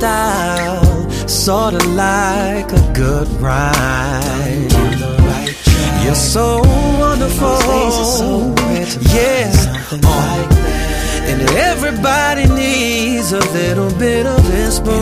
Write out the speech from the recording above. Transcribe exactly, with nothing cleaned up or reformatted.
style, sorta like a good ride. You're so wonderful, yeah, uh, and everybody needs a little bit of inspiration.